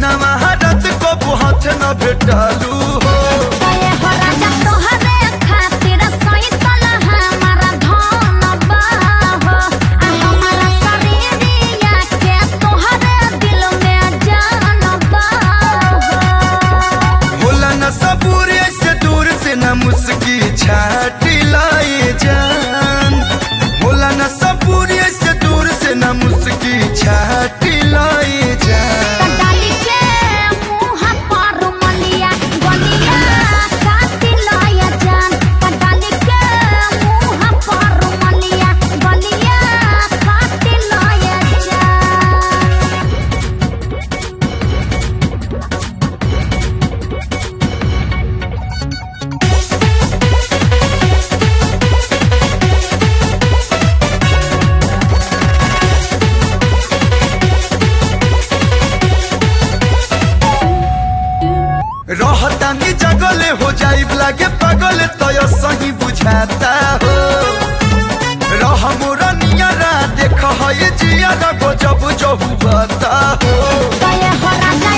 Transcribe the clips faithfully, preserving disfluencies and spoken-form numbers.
दिना महारत को हाथ न भेटालू हो होला न सबूर से दूर से न मुस्की छाटी लाए जान होला न सबूर से दूर से न मुस्की छाटी लाए जान रहतानी जगले हो जाइब लागे पागल तय सही बुझाता हो रह मोरा नियरा देख है जियारा गजब जहु बता हो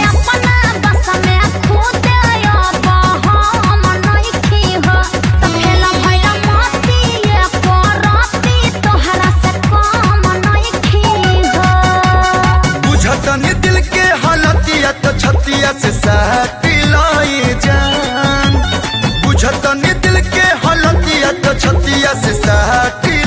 बुझतनी दिल के हालतिया तो छतिया से साटी लाए जान बुझतनी दिल के हालतिया तो छतिया से साटी